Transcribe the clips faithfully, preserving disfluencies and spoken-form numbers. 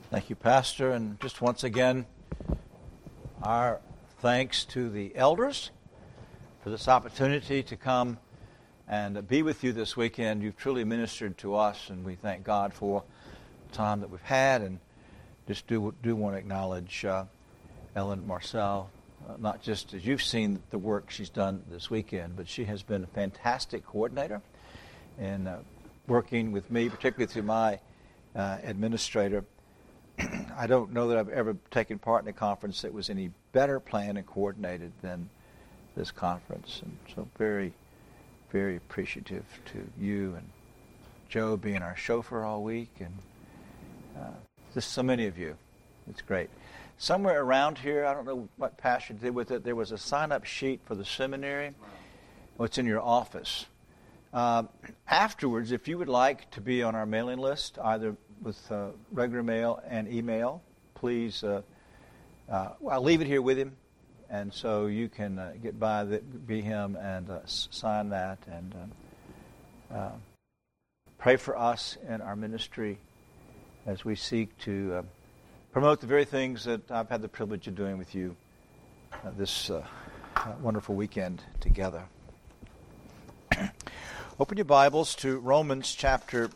Thank you, Pastor. And just once again, our thanks to the elders for this opportunity to come and be with you this weekend. You've truly ministered to us, and we thank God for the time that we've had. And just do do want to acknowledge uh, Ellen Marcel, uh, not just as you've seen the work she's done this weekend, but she has been a fantastic coordinator in uh, working with me, particularly through my uh, administrator. I don't know that I've ever taken part in a conference that was any better planned and coordinated than this conference. And so very, very appreciative to you and Joe being our chauffeur all week, and uh, just so many of you. It's great. Somewhere around here, I don't know what Pastor did with it, there was a sign-up sheet for the seminary. Well, it's in your office. Uh, afterwards, if you would like to be on our mailing list, either with uh, regular mail and email, please, uh, uh, I'll leave it here with him, and so you can uh, get by, the, be him, and uh, s- sign that, and uh, uh, pray for us in our ministry as we seek to uh, promote the very things that I've had the privilege of doing with you uh, this uh, uh, wonderful weekend together. Open your Bibles to Romans chapter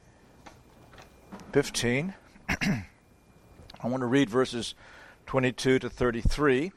fifteen. I want to read verses twenty-two to thirty-three.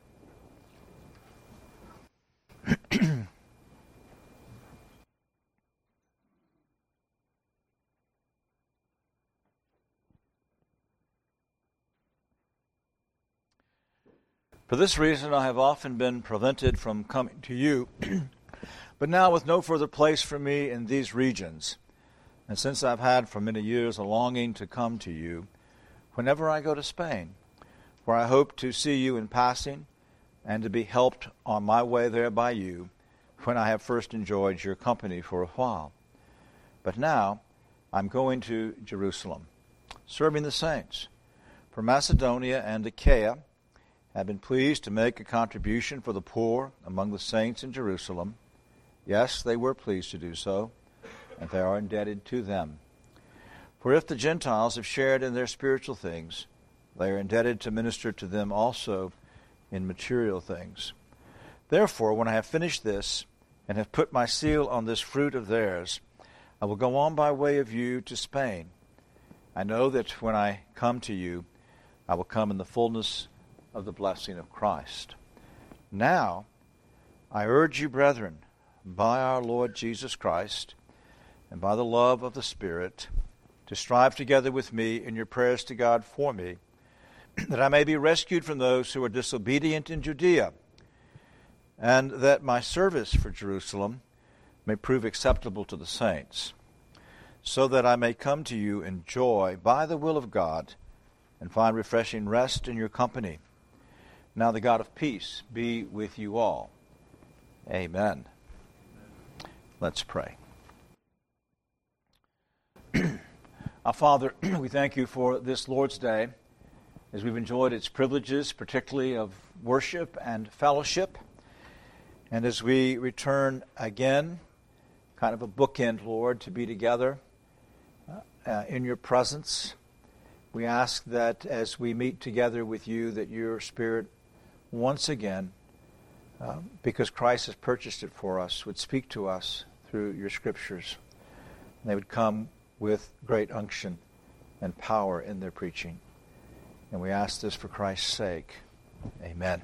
For this reason I have often been prevented from coming to you, but now with no further place for me in these regions. And since I've had for many years a longing to come to you, whenever I go to Spain, where I hope to see you in passing, and to be helped on my way there by you, when I have first enjoyed your company for a while. But now I'm going to Jerusalem, serving the saints. For Macedonia and Achaia have been pleased to make a contribution for the poor among the saints in Jerusalem. Yes, they were pleased to do so, and they are indebted to them. For if the Gentiles have shared in their spiritual things, they are indebted to minister to them also in material things. Therefore, when I have finished this, and have put my seal on this fruit of theirs, I will go on by way of you to Spain. I know that when I come to you, I will come in the fullness of the blessing of Christ. Now, I urge you, brethren, by our Lord Jesus Christ, and by the love of the Spirit, to strive together with me in your prayers to God for me, that I may be rescued from those who are disobedient in Judea, and that my service for Jerusalem may prove acceptable to the saints, so that I may come to you in joy by the will of God, and find refreshing rest in your company. Now the God of peace be with you all. Amen. Let's pray. Our Father, we thank you for this Lord's Day, as we've enjoyed its privileges, particularly of worship and fellowship. And as we return again, kind of a bookend, Lord, to be together uh, in your presence, we ask that as we meet together with you, that your Spirit once again, uh, because Christ has purchased it for us, would speak to us through your Scriptures. And they would come with great unction and power in their preaching. And we ask this for Christ's sake. Amen.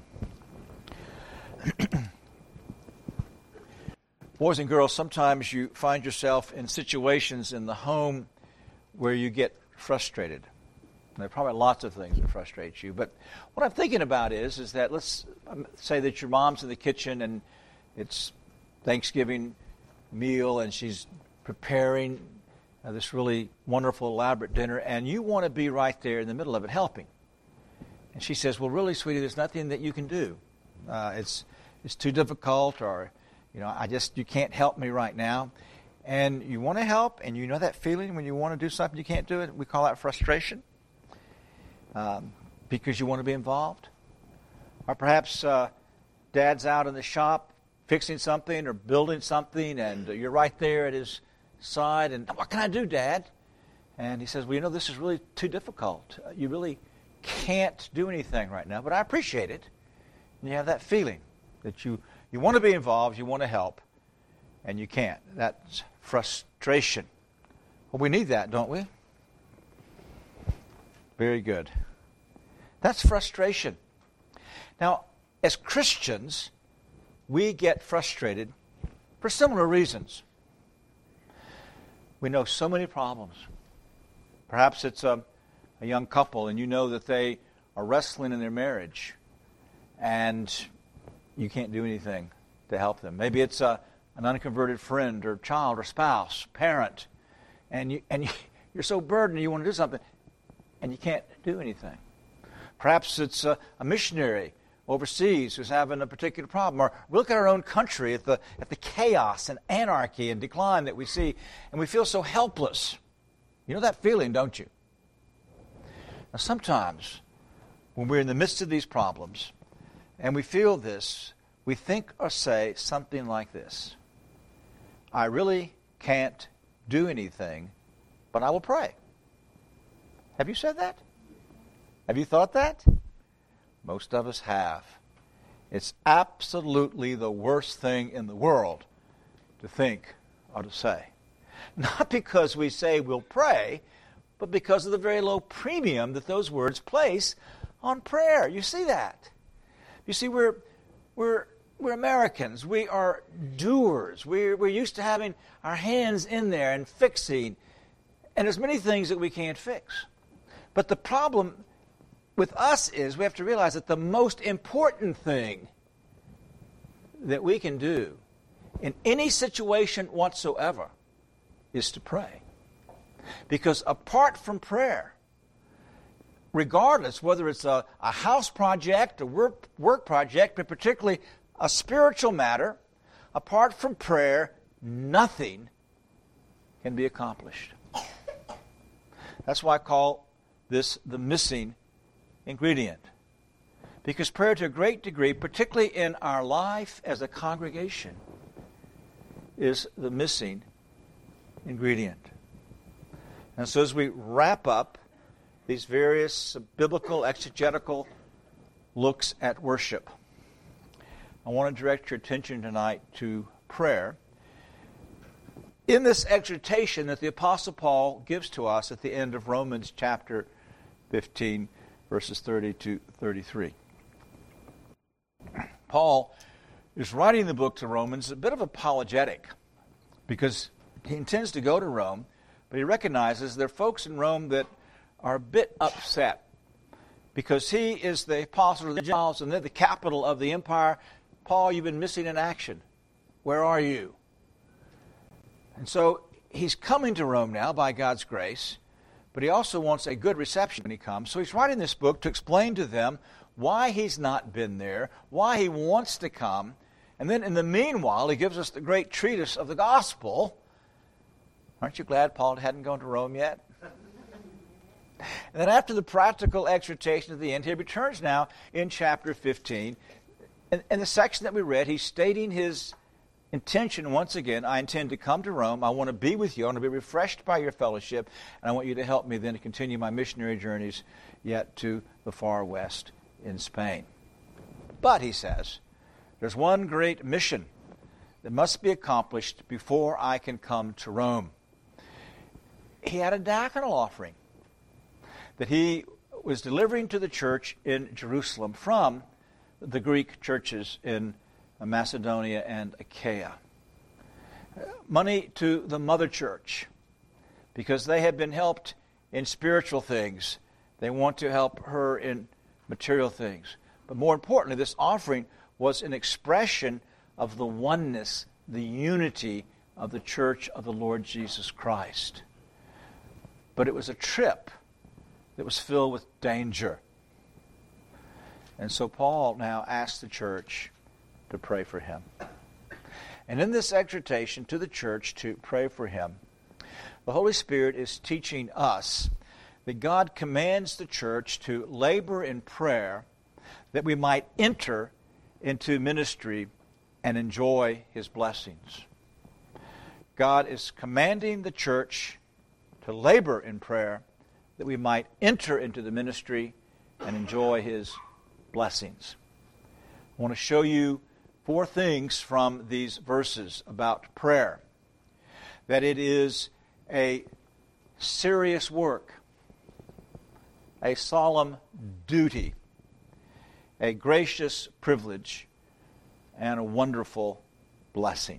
Boys and girls, sometimes you find yourself in situations in the home where you get frustrated. And there are probably lots of things that frustrate you. But what I'm thinking about is, is that let's say that your mom's in the kitchen and it's Thanksgiving meal and she's preparing uh, this really wonderful, elaborate dinner, and you want to be right there in the middle of it helping. And she says, well, really, sweetie, there's nothing that you can do. Uh, it's it's too difficult, or, you know, I just, you can't help me right now. And you want to help, and you know that feeling when you want to do something, you can't do it. We call that frustration, um, because you want to be involved. Or perhaps uh, Dad's out in the shop fixing something or building something, and you're right there at his side, and what can I do, Dad? And he says, well, you know, this is really too difficult. You really can't do anything right now, but I appreciate it. And you have that feeling that you, you want to be involved, you want to help, and you can't. That's frustration. Well, we need that, don't we? Very good. That's frustration. Now, as Christians, we get frustrated for similar reasons. We know so many problems. Perhaps it's a, a young couple and you know that they are wrestling in their marriage and you can't do anything to help them. Maybe it's a, an unconverted friend or child or spouse, parent, and, you, and you, you're so burdened you want to do something and you can't do anything. Perhaps it's a, a missionary overseas who's having a particular problem. Or we look at our own country, at the, at the chaos and anarchy and decline that we see, and we feel so helpless. You know that feeling, don't you? Now sometimes, when we're in the midst of these problems, and we feel this, we think or say something like this: I really can't do anything, but I will pray. Have you said that? Have you thought that? Most of us have. It's absolutely the worst thing in the world to think or to say. Not because we say we'll pray, but because of the very low premium that those words place on prayer. You see that? You see, we're we're we're Americans. We are doers. We're we're used to having our hands in there and fixing, and there's many things that we can't fix. But the problem with us is we have to realize that the most important thing that we can do in any situation whatsoever is to pray. Because apart from prayer, regardless whether it's a, a house project, a work, work project, but particularly a spiritual matter, apart from prayer, nothing can be accomplished. That's why I call this the missing ingredient. Because prayer, to a great degree, particularly in our life as a congregation, is the missing ingredient. And so as we wrap up these various biblical, exegetical looks at worship, I want to direct your attention tonight to prayer. In this exhortation that the Apostle Paul gives to us at the end of Romans chapter fifteen, verses thirty to thirty-three. Paul is writing the book to Romans a bit of apologetic because he intends to go to Rome, but he recognizes there are folks in Rome that are a bit upset because he is the apostle of the Gentiles and they're the capital of the empire. Paul, you've been missing in action. Where are you? And so he's coming to Rome now by God's grace, but he also wants a good reception when he comes. So he's writing this book to explain to them why he's not been there, why he wants to come. And then in the meanwhile, he gives us the great treatise of the gospel. Aren't you glad Paul hadn't gone to Rome yet? And then after the practical exhortation at the end, he returns now in chapter fifteen. In, in the section that we read, he's stating his intention once again. I intend to come to Rome. I want to be with you. I want to be refreshed by your fellowship. And I want you to help me then to continue my missionary journeys yet to the far west in Spain. But, he says, there's one great mission that must be accomplished before I can come to Rome. He had a diaconal offering that he was delivering to the church in Jerusalem from the Greek churches in Macedonia and Achaia. Money to the mother church, because they had been helped in spiritual things. They want to help her in material things. But more importantly, this offering was an expression of the oneness, the unity of the church of the Lord Jesus Christ. But it was a trip that was filled with danger. And so Paul now asks the church to pray for him. And in this exhortation to the church to pray for him, the Holy Spirit is teaching us that God commands the church to labor in prayer that we might enter into ministry and enjoy his blessings. God is commanding the church to labor in prayer, that we might enter into the ministry and enjoy His blessings. I want to show you four things from these verses about prayer. That it is a serious work, a solemn duty, a gracious privilege, and a wonderful blessing.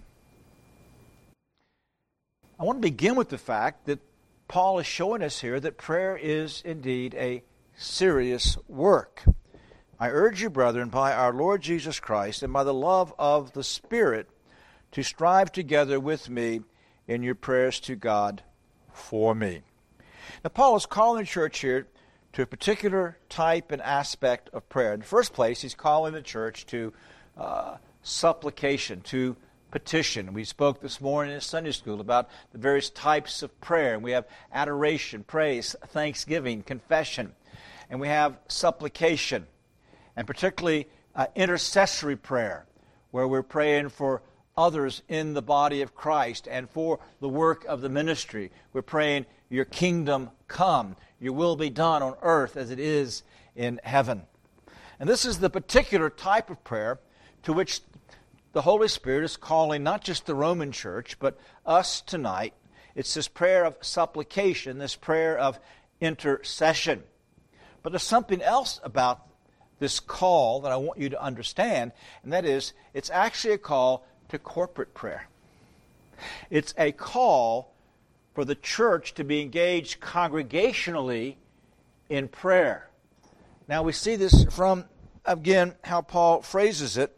I want to begin with the fact that Paul is showing us here that prayer is indeed a serious work. I urge you, brethren, by our Lord Jesus Christ and by the love of the Spirit, to strive together with me in your prayers to God for me. Now, Paul is calling the church here to a particular type and aspect of prayer. In the first place, he's calling the church to uh, supplication, to petition. We spoke this morning in Sunday school about the various types of prayer. We have adoration, praise, thanksgiving, confession, and we have supplication, and particularly uh, intercessory prayer, where we're praying for others in the body of Christ and for the work of the ministry. We're praying, your kingdom come, your will be done on earth as it is in heaven. And this is the particular type of prayer to which the Holy Spirit is calling not just the Roman church, but us tonight. It's this prayer of supplication, this prayer of intercession. But there's something else about this call that I want you to understand, and that is, it's actually a call to corporate prayer. It's a call for the church to be engaged congregationally in prayer. Now we see this from, again, how Paul phrases it.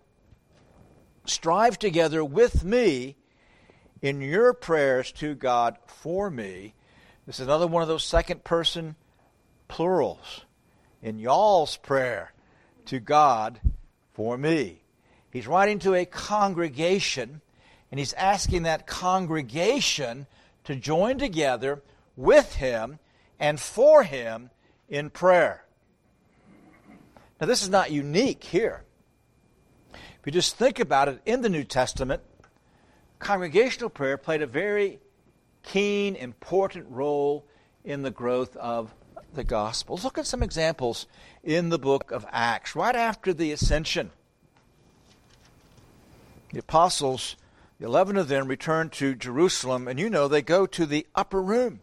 Strive together with me in your prayers to God for me. This is another one of those second-person plurals. In y'all's prayer to God for me. He's writing to a congregation, and he's asking that congregation to join together with him and for him in prayer. Now, this is not unique here. If you just think about it, in the New Testament, congregational prayer played a very keen, important role in the growth of the gospel. Let's look at some examples in the book of Acts. Right after the ascension, the apostles, the eleven of them, returned to Jerusalem, and you know they go to the upper room.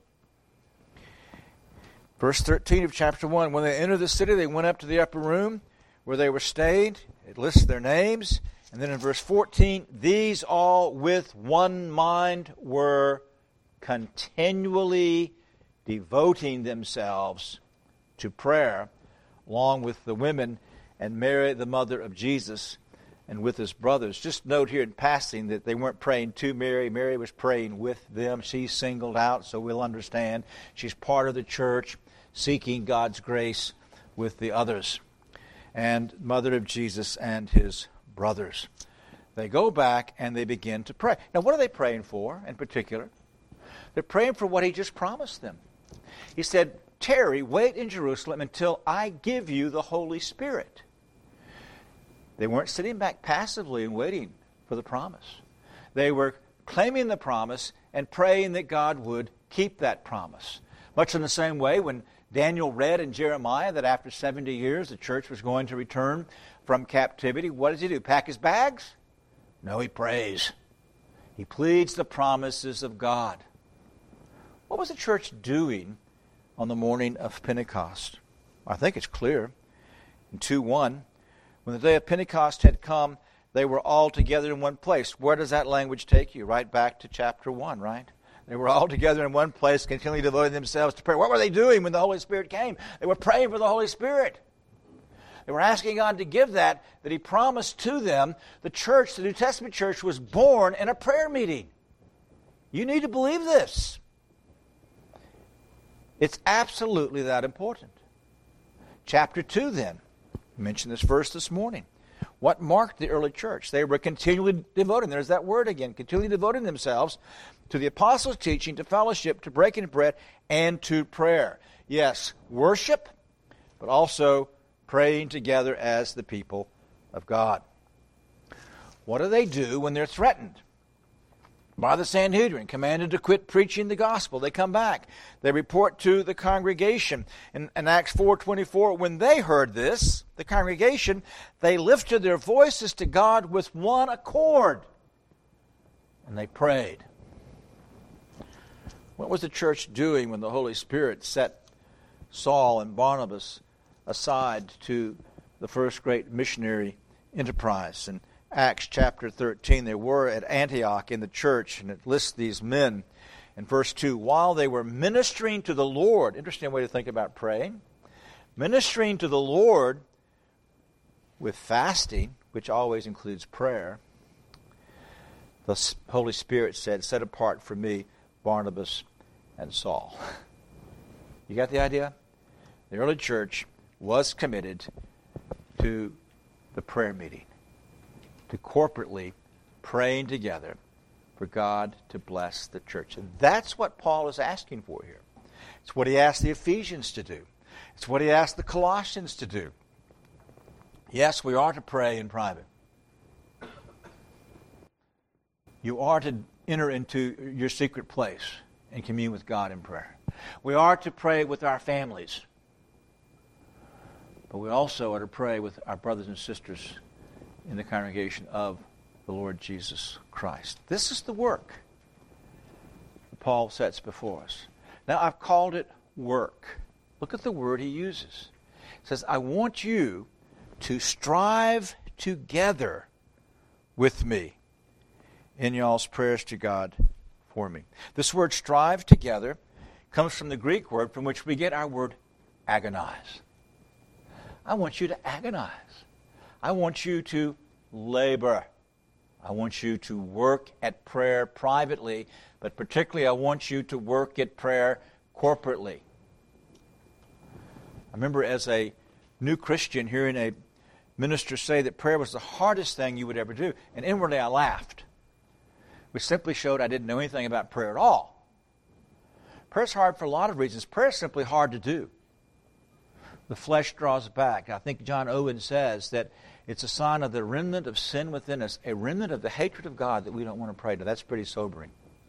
Verse thirteen of chapter one, when they entered the city, they went up to the upper room where they were stayed. It lists their names. And then in verse fourteen, these all with one mind were continually devoting themselves to prayer, along with the women and Mary, the mother of Jesus, and with his brothers. Just note here in passing that they weren't praying to Mary. Mary was praying with them. She's singled out, so we'll understand. She's part of the church, seeking God's grace with the others. And mother of Jesus and his brothers. They go back and they begin to pray. Now, what are they praying for in particular? They're praying for what he just promised them. He said, tarry, wait in Jerusalem until I give you the Holy Spirit. They weren't sitting back passively and waiting for the promise. They were claiming the promise and praying that God would keep that promise. Much in the same way when Daniel read in Jeremiah that after seventy years the church was going to return from captivity, what does he do? Pack his bags? No, he prays. He pleads the promises of God. What was the church doing on the morning of Pentecost? I think it's clear. In two one, when the day of Pentecost had come, they were all together in one place. Where does that language take you? Right back to chapter one, right? They were all together in one place, continually devoting themselves to prayer. What were they doing when the Holy Spirit came? They were praying for the Holy Spirit. They were asking God to give that, that he promised to them. The church, the New Testament church, was born in a prayer meeting. You need to believe this. It's absolutely that important. Chapter two, then. I mentioned this verse this morning. What marked the early church? They were continually devoting. There's that word again. Continually devoting themselves to the apostles' teaching, to fellowship, to breaking of bread, and to prayer. Yes, worship, but also praying together as the people of God. What do they do when they're threatened? by the Sanhedrin, commanded to quit preaching the gospel. They come back. They report to the congregation. In, in Acts four twenty-four, when they heard this, the congregation, they lifted their voices to God with one accord. And they prayed. What was the church doing when the Holy Spirit set Saul and Barnabas aside to the first great missionary enterprise? And Acts chapter thirteen, they were at Antioch in the church, and it lists these men in verse two. While they were ministering to the Lord, interesting way to think about praying, ministering to the Lord with fasting, which always includes prayer, the Holy Spirit said, set apart for me Barnabas and Saul. You got the idea? The early church was committed to the prayer meeting, to corporately praying together for God to bless the church. And that's what Paul is asking for here. It's what he asked the Ephesians to do. It's what he asked the Colossians to do. Yes, we are to pray in private. You are to enter into your secret place and commune with God in prayer. We are to pray with our families. But we also are to pray with our brothers and sisters in the congregation of the Lord Jesus Christ. This is the work that Paul sets before us. Now, I've called it work. Look at the word he uses. It says, I want you to strive together with me in y'all's prayers to God for me. This word strive together comes from the Greek word from which we get our word agonize. I want you to agonize. I want you to labor. I want you to work at prayer privately, but particularly I want you to work at prayer corporately. I remember as a new Christian hearing a minister say that prayer was the hardest thing you would ever do, and inwardly I laughed, which simply showed I didn't know anything about prayer at all. Prayer is hard for a lot of reasons. Prayer is simply hard to do. The flesh draws back. I think John Owen says that it's a sign of the remnant of sin within us, a remnant of the hatred of God that we don't want to pray to. That's pretty sobering.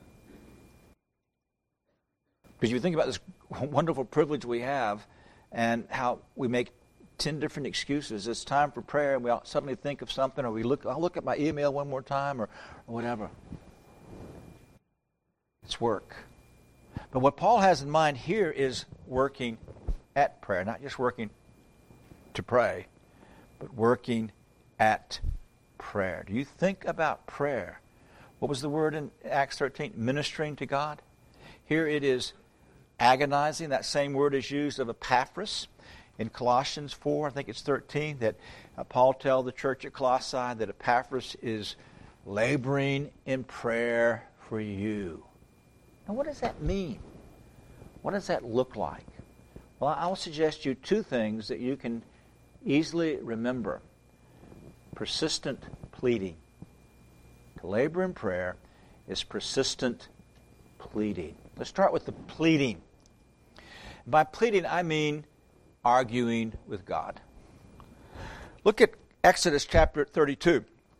Because you think about this wonderful privilege we have and how we make ten different excuses. It's time for prayer and we suddenly think of something, or we look, I'll look at my email one more time, or, or whatever. It's work. But what Paul has in mind here is working at prayer, not just working to pray, but working at prayer. Do you think about prayer? What was the word in Acts thirteen? Ministering to God. Here it is agonizing. That same word is used of Epaphras in Colossians four, I think it's thirteen, that uh, Paul tells the church at Colossae that Epaphras is laboring in prayer for you. Now what does that mean? What does that look like? Well, I'll suggest you two things that you can easily remember. Persistent pleading. To labor in prayer is persistent pleading. Let's start with the pleading. By pleading, I mean arguing with God. Look at Exodus chapter thirty-two.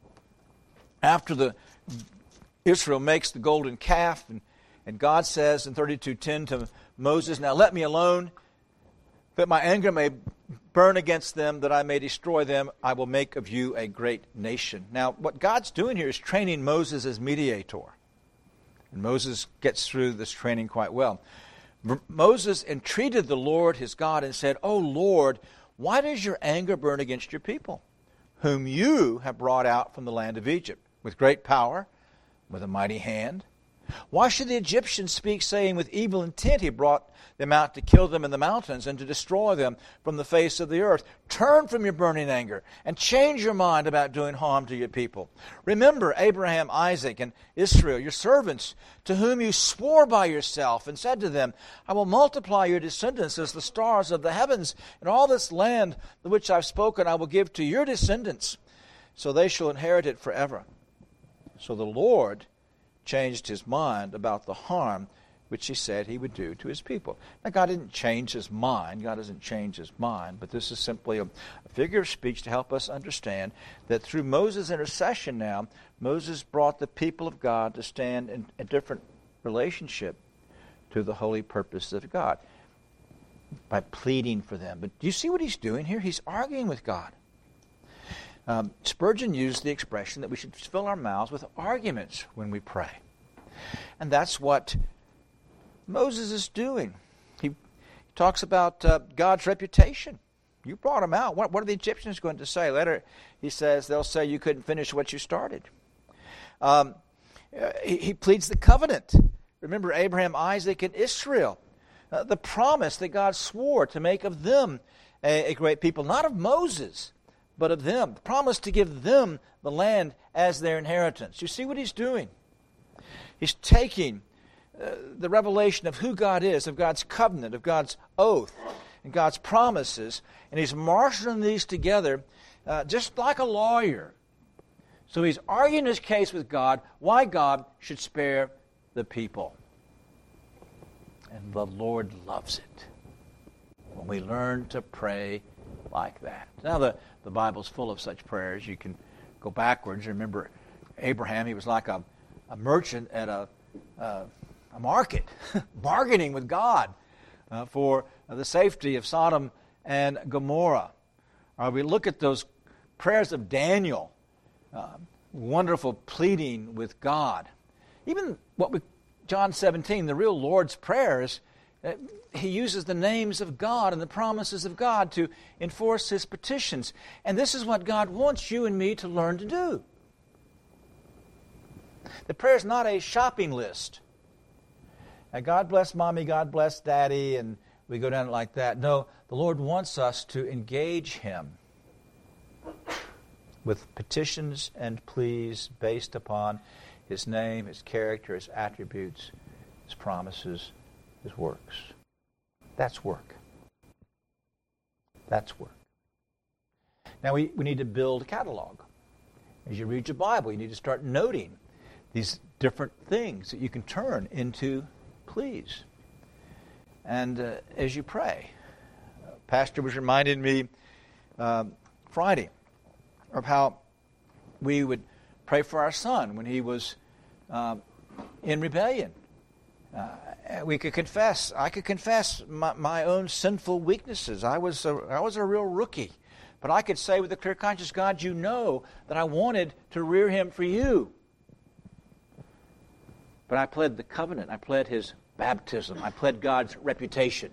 After the Israel makes the golden calf, and, and God says in thirty-two ten to Moses, now let me alone, that my anger may burn against them, that I may destroy them. I will make of you a great nation. Now, what God's doing here is training Moses as mediator. And Moses gets through this training quite well. M- Moses entreated the Lord his God and said, O Lord, why does your anger burn against your people, whom you have brought out from the land of Egypt, with great power, with a mighty hand? Why should the Egyptians speak, saying, with evil intent he brought them out to kill them in the mountains and to destroy them from the face of the earth? Turn from your burning anger and change your mind about doing harm to your people. Remember Abraham, Isaac, and Israel, your servants, to whom you swore by yourself and said to them, I will multiply your descendants as the stars of the heavens, and all this land of which I've spoken I will give to your descendants, so they shall inherit it forever. So the Lord changed his mind about the harm which he said he would do to his people. Now, God didn't change his mind. God doesn't change his mind, but this is simply a, a figure of speech to help us understand that through Moses' intercession now, Moses brought the people of God to stand in a different relationship to the holy purposes of God by pleading for them. But do you see what he's doing here? He's arguing with God. Um, Spurgeon used the expression that we should fill our mouths with arguments when we pray. And that's what Moses is doing. He talks about uh, God's reputation. You brought him out. What, what are the Egyptians going to say? Later, he says, they'll say you couldn't finish what you started. Um, he, he pleads the covenant. Remember Abraham, Isaac, and Israel. Uh, the promise that God swore to make of them a, a great people. Not of Moses, but of them. The promise to give them the land as their inheritance. You see what he's doing? He's taking uh, the revelation of who God is, of God's covenant, of God's oath, and God's promises, and he's marshaling these together uh, just like a lawyer. So he's arguing his case with God, why God should spare the people. And the Lord loves it when we learn to pray like that. Now, the, the Bible's full of such prayers. You can go backwards. Remember Abraham, he was like a, a merchant at a, uh, a market, bargaining with God uh, for uh, the safety of Sodom and Gomorrah. Or we look at those prayers of Daniel, uh, wonderful pleading with God. Even what we, John seventeen, the real Lord's prayers, uh, he uses the names of God and the promises of God to enforce his petitions. And this is what God wants you and me to learn to do. The prayer is not a shopping list. Now, God bless mommy, God bless daddy, and we go down it like that. No, the Lord wants us to engage him with petitions and pleas based upon his name, his character, his attributes, his promises, his works. That's work. That's work. Now we, we need to build a catalog. As you read your Bible, you need to start noting these different things that you can turn into pleas. And uh, as you pray, uh, Pastor was reminding me uh, Friday of how we would pray for our son when he was uh, in rebellion. Uh, we could confess. I could confess my, my own sinful weaknesses. I was a, I was a real rookie. But I could say with a clear conscience, God, you know that I wanted to rear him for you. But I pled the covenant. I pled his baptism. I pled God's reputation.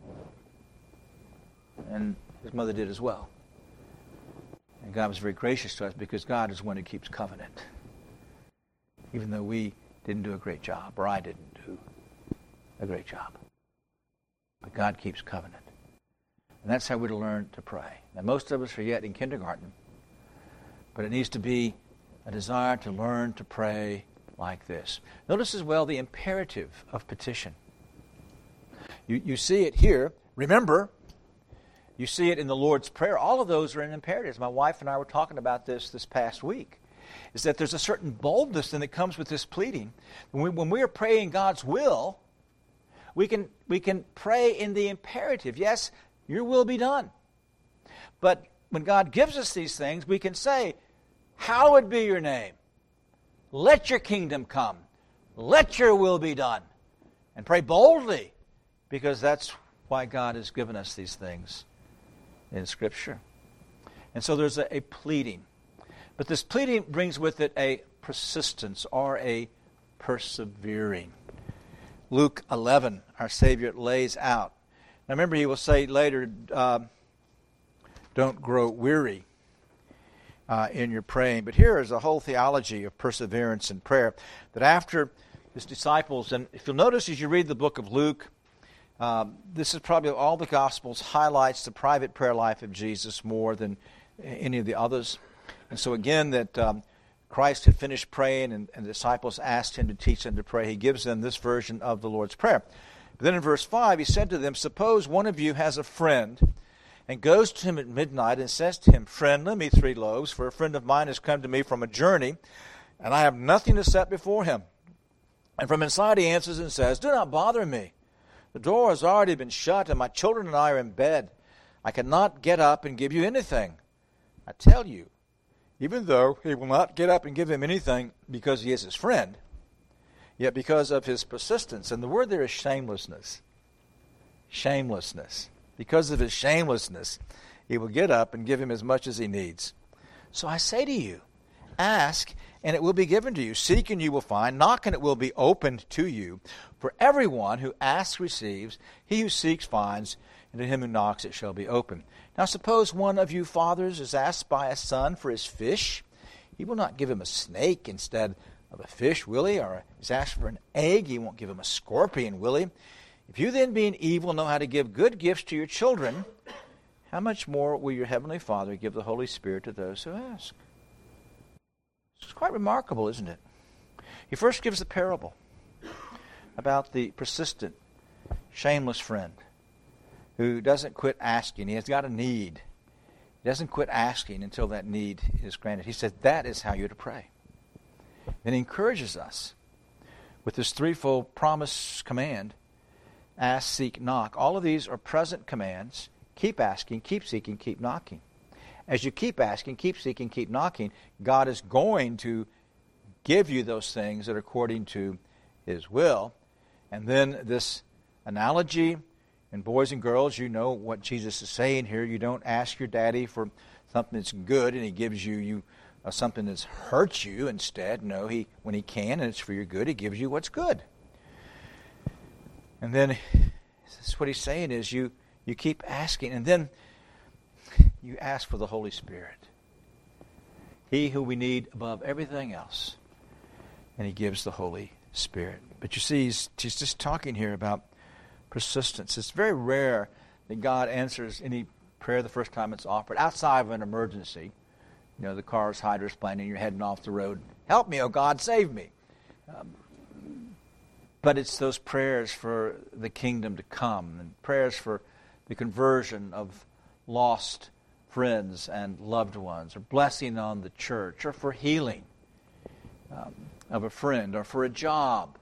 And his mother did as well. And God was very gracious to us because God is one who keeps covenant. Even though we didn't do a great job, or I didn't do a great job. But God keeps covenant. And that's how we're to learn to pray. Now, most of us are yet in kindergarten, but it needs to be a desire to learn to pray like this. Notice as well the imperative of petition. You, you see it here. Remember, you see it in the Lord's Prayer. All of those are in imperatives. My wife and I were talking about this this past week, is that there's a certain boldness that comes with this pleading. When we, when we are praying God's will, we can, we can pray in the imperative. Yes, your will be done. But when God gives us these things, we can say, hallowed be your name. Let your kingdom come. Let your will be done. And pray boldly, because that's why God has given us these things in Scripture. And so there's a, a pleading. But this pleading brings with it a persistence or a persevering. Luke eleven, our Savior lays out. Now remember, he will say later, uh, don't grow weary uh, in your praying. But here is a whole theology of perseverance in prayer. That after his disciples, and if you'll notice as you read the book of Luke, um, this is probably all the Gospels highlights the private prayer life of Jesus more than any of the others. And so again, that um, Christ had finished praying and, and the disciples asked him to teach them to pray. He gives them this version of the Lord's Prayer. But then in verse five, he said to them, suppose one of you has a friend and goes to him at midnight and says to him, friend, lend me three loaves, for a friend of mine has come to me from a journey, and I have nothing to set before him. And from inside he answers and says, "Do not bother me. The door has already been shut, and my children and I are in bed. I cannot get up and give you anything. I tell you," even though he will not get up and give him anything because he is his friend, yet because of his persistence, and the word there is shamelessness. Shamelessness. Because of his shamelessness, he will get up and give him as much as he needs. So I say to you, ask, and it will be given to you. Seek, and you will find. Knock, and it will be opened to you. For everyone who asks receives. He who seeks finds. And to him who knocks it shall be opened. Now suppose one of you fathers is asked by a son for his fish. He will not give him a snake instead of a fish, will he? Or is asked for an egg, he won't give him a scorpion, will he? If you then, being evil, know how to give good gifts to your children, how much more will your heavenly Father give the Holy Spirit to those who ask? It's quite remarkable, isn't it? He first gives the parable about the persistent, shameless friend who doesn't quit asking. He has got a need. He doesn't quit asking until that need is granted. He says that is how you're to pray. Then he encourages us with this threefold promise command: ask, seek, knock. All of these are present commands. Keep asking, keep seeking, keep knocking. As you keep asking, keep seeking, keep knocking, God is going to give you those things that are according to his will. And then this analogy, and boys and girls, you know what Jesus is saying here. You don't ask your daddy for something that's good and he gives you, you uh, something that's hurts you instead. No, he when he can and it's for your good, he gives you what's good. And then that's what he's saying is you, you keep asking, and then you ask for the Holy Spirit. He who we need above everything else. And he gives the Holy Spirit. But you see, he's, he's just talking here about persistence. It's very rare that God answers any prayer the first time it's offered, outside of an emergency. You know, the car's hydro's playing and you're heading off the road. Help me, oh God, save me. Um, but it's those prayers for the kingdom to come, and prayers for the conversion of lost friends and loved ones, or blessing on the church, or for healing um, of a friend, or for a job.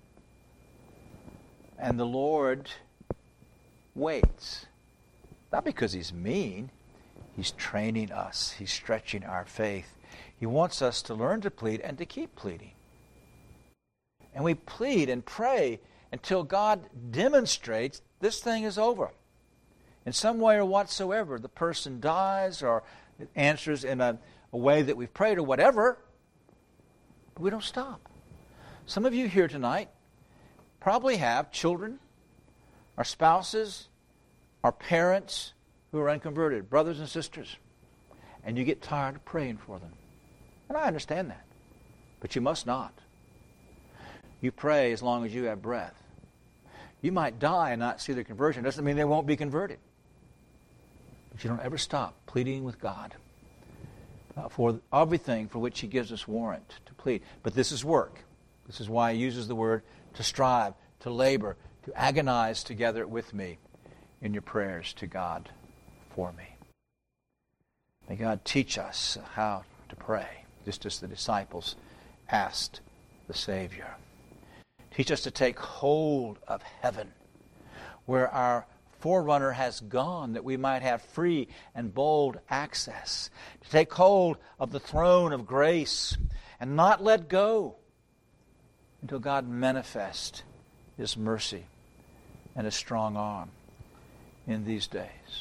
And the Lord waits. Not because he's mean. He's training us. He's stretching our faith. He wants us to learn to plead and to keep pleading. And we plead and pray until God demonstrates this thing is over. In some way or whatsoever, the person dies or answers in a, a way that we've prayed or whatever. But we don't stop. Some of you here tonight probably have children, or spouses, or parents who are unconverted, brothers and sisters, and you get tired of praying for them. And I understand that, but you must not. You pray as long as you have breath. You might die and not see their conversion. Doesn't mean they won't be converted. But you don't ever stop pleading with God uh, for everything for which he gives us warrant to plead. But this is work. This is why he uses the word to strive, to labor, to agonize together with me in your prayers to God for me. May God teach us how to pray, just as the disciples asked the Savior. Teach us to take hold of heaven, where our forerunner has gone, that we might have free and bold access. To take hold of the throne of grace and not let go until God manifests his mercy and his strong arm in these days.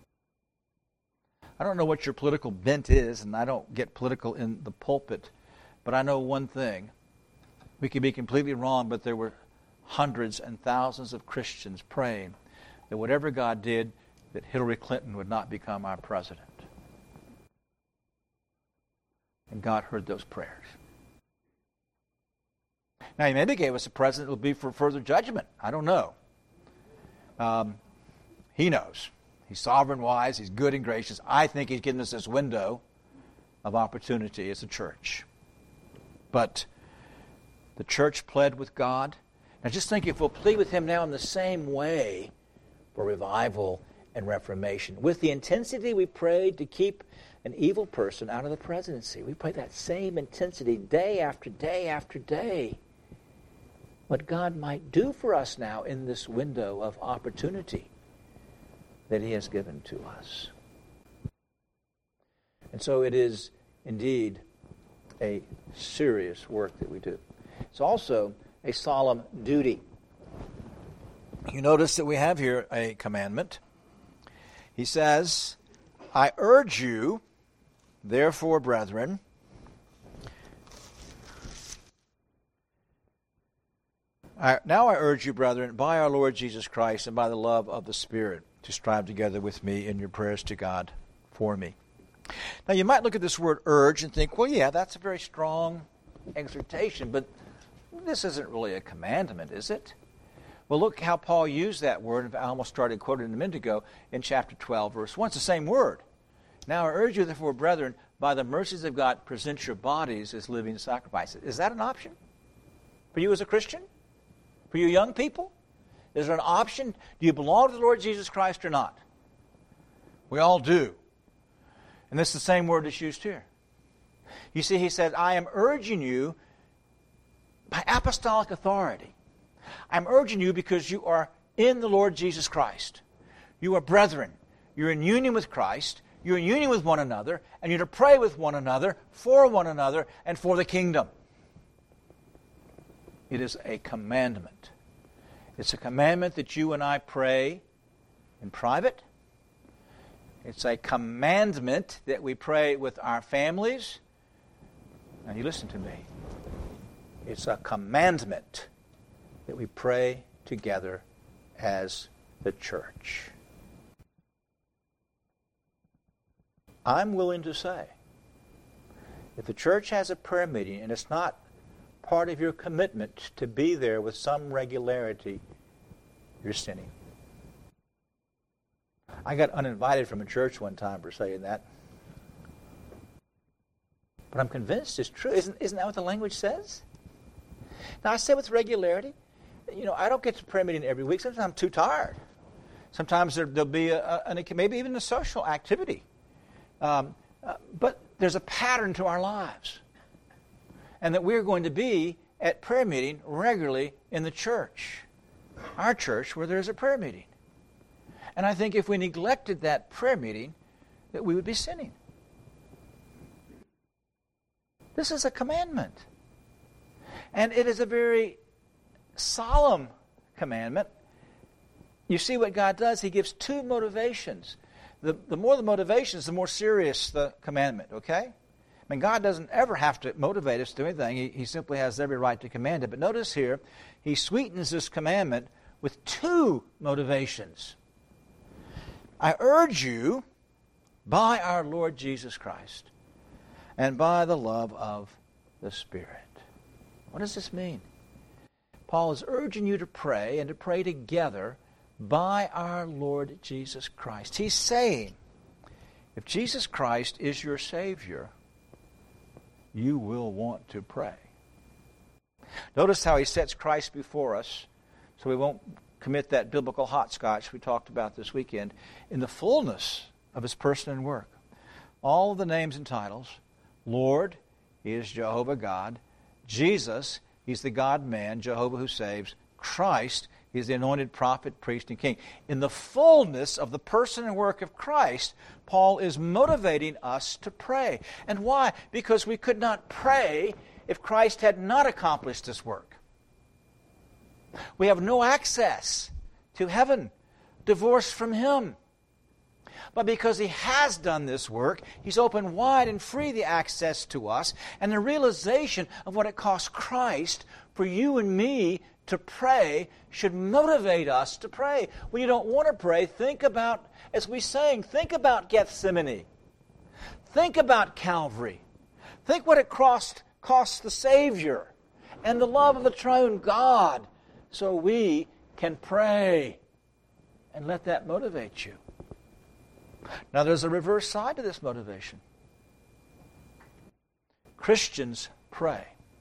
I don't know what your political bent is, and I don't get political in the pulpit, but I know one thing. We could be completely wrong, but there were hundreds and thousands of Christians praying that whatever God did, that Hillary Clinton would not become our president. And God heard those prayers. Now, he maybe gave us a president that will be for further judgment. I don't know. Um, he knows. He's sovereign wise. He's good and gracious. I think he's given us this window of opportunity as a church. But the church pled with God. Now just think, if we'll plead with him now in the same way for revival and reformation, with the intensity we prayed to keep an evil person out of the presidency. We pray that same intensity day after day after day. what God might do for us now in this window of opportunity that he has given to us. And so it is indeed a serious work that we do. It's also a solemn duty. You notice that we have here a commandment. He says, I urge you, therefore, brethren, I, now I urge you, brethren, by our Lord Jesus Christ and by the love of the Spirit, to strive together with me in your prayers to God for me. Now, you might look at this word urge and think, well, yeah, that's a very strong exhortation, but this isn't really a commandment, is it? Well, look how Paul used that word. I almost started quoting it a minute ago in chapter twelve, verse one. It's the same word. Now I urge you, therefore, brethren, by the mercies of God, present your bodies as living sacrifices. Is that an option for you as a Christian? For you young people? Is there an option? Do you belong to the Lord Jesus Christ or not? We all do. And this is the same word that's used here. You see, he said, I am urging you by apostolic authority. I'm urging you because you are in the Lord Jesus Christ. You are brethren. You're in union with Christ. You're in union with one another. And you're to pray with one another, for one another, and for the kingdom. It is a commandment. It's a commandment that you and I pray in private. It's a commandment that we pray with our families. Now you listen to me. It's a commandment that we pray together as the church. I'm willing to say, if the church has a prayer meeting and it's not part of your commitment to be there with some regularity, you're sinning. I got uninvited from a church one time for saying that. But I'm convinced it's true. Isn't, isn't that what the language says? Now, I say with regularity, you know, I don't get to prayer meeting every week. Sometimes I'm too tired. Sometimes there, there'll be a, a, maybe even a social activity. Um, uh, but there's a pattern to our lives. And that we're going to be at prayer meeting regularly in the church. Our church where there's a prayer meeting. And I think if we neglected that prayer meeting, that we would be sinning. This is a commandment. And it is a very solemn commandment. You see what God does? He gives two motivations. The, the more the motivations, the more serious the commandment, okay? I mean, God doesn't ever have to motivate us to do anything. He, he simply has every right to command it. But notice here, he sweetens this commandment with two motivations. I urge you, by our Lord Jesus Christ, and by the love of the Spirit. What does this mean? Paul is urging you to pray, and to pray together, by our Lord Jesus Christ. He's saying, if Jesus Christ is your Savior, you will want to pray. Notice how he sets Christ before us, so we won't commit that biblical hopscotch we talked about this weekend, in the fullness of his person and work. All of the names and titles. Lord, he is Jehovah God. Jesus, he's the God-man, Jehovah who saves. Christ, he's the anointed prophet, priest, and king. In the fullness of the person and work of Christ, Paul is motivating us to pray. And why? Because we could not pray if Christ had not accomplished this work. We have no access to heaven, divorced from him. But because he has done this work, he's opened wide and free the access to us, and the realization of what it costs Christ for you and me to pray should motivate us to pray. When you don't want to pray, think about, as we sang, think about Gethsemane. Think about Calvary. Think what it cost, cost the Savior and the love of the triune God, so we can pray. And let that motivate you. Now there's a reverse side to this motivation. Christians pray.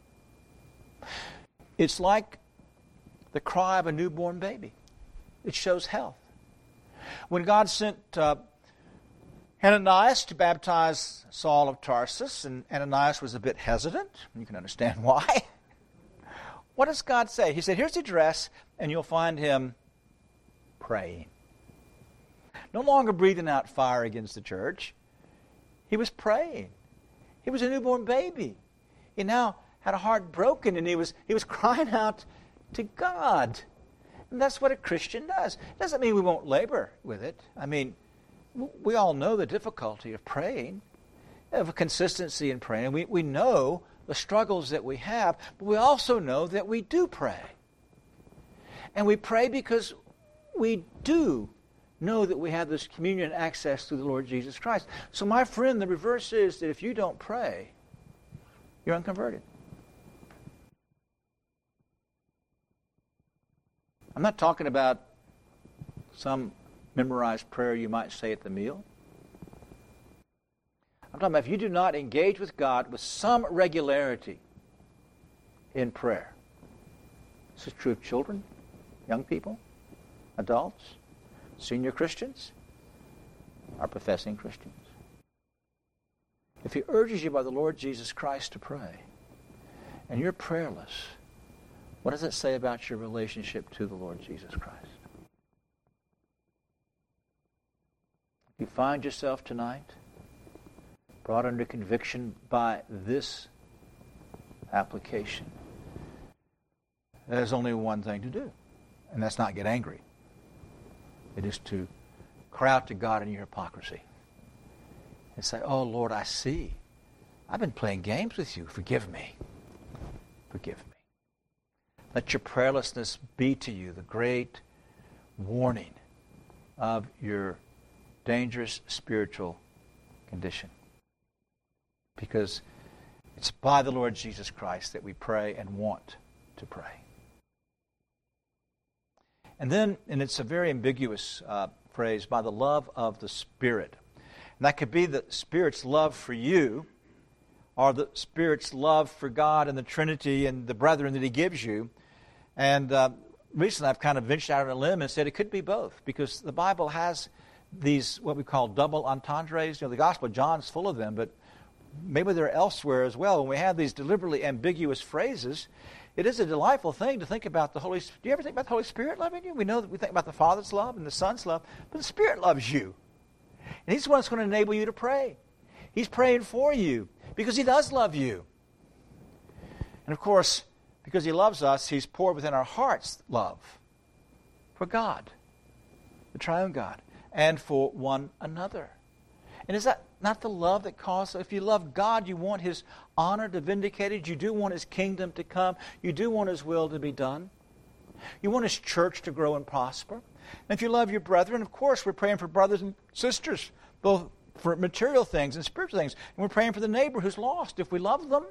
It's like the cry of a newborn baby. It shows health. When God sent uh, Ananias to baptize Saul of Tarsus, and Ananias was a bit hesitant, you can understand why. what does God say? He said, here's the address, and you'll find him praying. No longer breathing out fire against the church. He was praying. He was a newborn baby. He now had a heart broken, and he was he was crying out to God. And that's what a Christian does. It doesn't mean we won't labor with it. I mean, we all know the difficulty of praying, of consistency in praying. We, we know the struggles that we have, but we also know that we do pray. And we pray because we do know that we have this communion access through the Lord Jesus Christ. So my friend, the reverse is that if you don't pray, you're unconverted. I'm not talking about some memorized prayer you might say at the meal. I'm talking about if you do not engage with God with some regularity in prayer. This is true of children, young people, adults, senior Christians, or professing Christians. If he urges you by the Lord Jesus Christ to pray, and you're prayerless, what does it say about your relationship to the Lord Jesus Christ? If you find yourself tonight brought under conviction by this application, there's only one thing to do, and that's not get angry. It is to cry out to God in your hypocrisy and say, oh, Lord, I see. I've been playing games with you. Forgive me. Forgive me. Let your prayerlessness be to you the great warning of your dangerous spiritual condition. Because it's by the Lord Jesus Christ that we pray and want to pray. And then, and it's a very ambiguous uh, phrase, by the love of the Spirit. And that could be the Spirit's love for you, or the Spirit's love for God and the Trinity and the brethren that He gives you. And uh, recently I've kind of ventured out on a limb and said it could be both, because the Bible has these, what we call double entendres. You know, the Gospel of John's full of them, but maybe they're elsewhere as well. When we have these deliberately ambiguous phrases, it is a delightful thing to think about the Holy Spirit. Do you ever think about the Holy Spirit loving you? We know that we think about the Father's love and the Son's love, but the Spirit loves you. And He's the one that's going to enable you to pray. He's praying for you because He does love you. And of course, because He loves us, He's poured within our hearts love for God, the triune God, and for one another. And is that not the love that causes? If you love God, you want His honor to be vindicated. You do want His kingdom to come. You do want His will to be done. You want His church to grow and prosper. And if you love your brethren, of course, we're praying for brothers and sisters, both for material things and spiritual things. And we're praying for the neighbor who's lost, if we love them.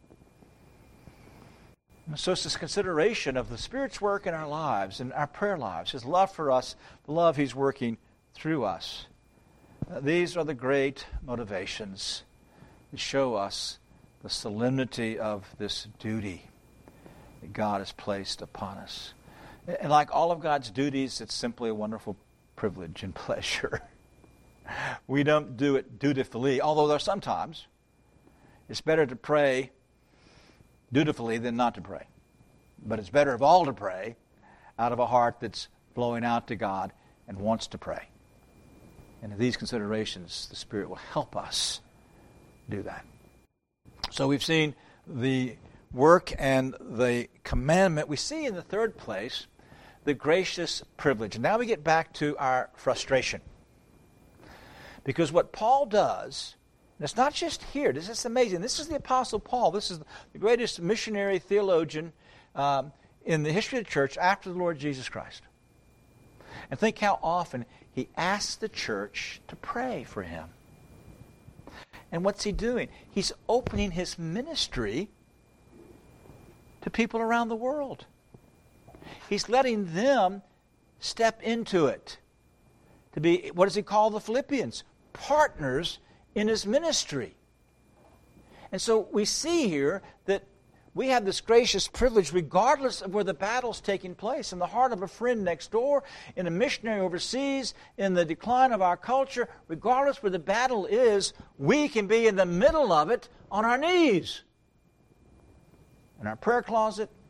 And so it's this consideration of the Spirit's work in our lives, in our prayer lives, His love for us, the love He's working through us. Uh, these are the great motivations that show us the solemnity of this duty that God has placed upon us. And like all of God's duties, it's simply a wonderful privilege and pleasure. We don't do it dutifully, although there are sometimes. It's better to pray dutifully than not to pray. But it's better of all to pray out of a heart that's flowing out to God and wants to pray. And in these considerations, the Spirit will help us do that. So we've seen the work and the commandment. We see in the third place the gracious privilege. And now we get back to our frustration. Because what Paul does, and it's not just here, this is amazing. This is the Apostle Paul. This is the greatest missionary theologian um, in the history of the church after the Lord Jesus Christ. And think how often he asks the church to pray for him. And what's he doing? He's opening his ministry to people around the world. He's letting them step into it. To be, what does he call the Philippians? Partners in his ministry. And so we see here that we have this gracious privilege regardless of where the battle's taking place, in the heart of a friend next door, in a missionary overseas, in the decline of our culture, regardless where the battle is, we can be in the middle of it on our knees, in our prayer closet,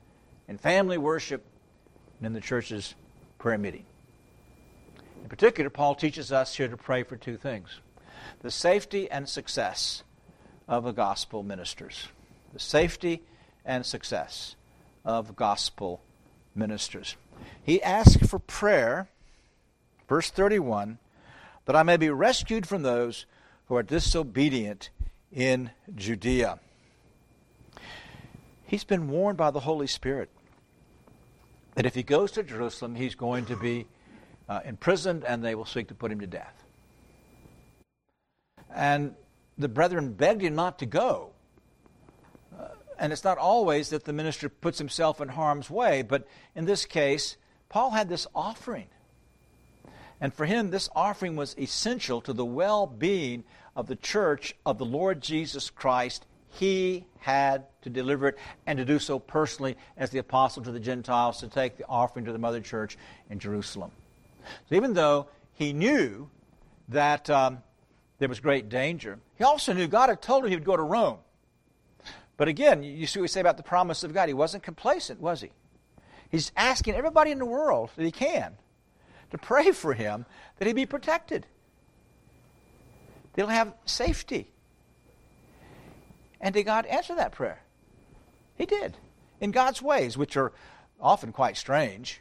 in family worship, and in the church's prayer meeting. In particular, Paul teaches us here to pray for two things: the safety and success of the gospel ministers. The safety and success of gospel ministers. He asks for prayer, verse thirty-one, that I may be rescued from those who are disobedient in Judea. He's been warned by the Holy Spirit that if he goes to Jerusalem, he's going to be uh, imprisoned and they will seek to put him to death. And the brethren begged him not to go. Uh, and it's not always that the minister puts himself in harm's way, but in this case, Paul had this offering. And for him, this offering was essential to the well-being of the church of the Lord Jesus Christ. He had to deliver it, and to do so personally as the apostle to the Gentiles, to take the offering to the mother church in Jerusalem. So even though he knew that um, there was great danger, he also knew God had told him he would go to Rome. But again, you see what we say about the promise of God. He wasn't complacent, was he? He's asking everybody in the world that he can to pray for him, that he be protected. They'll have safety. And did God answer that prayer? He did. In God's ways, which are often quite strange.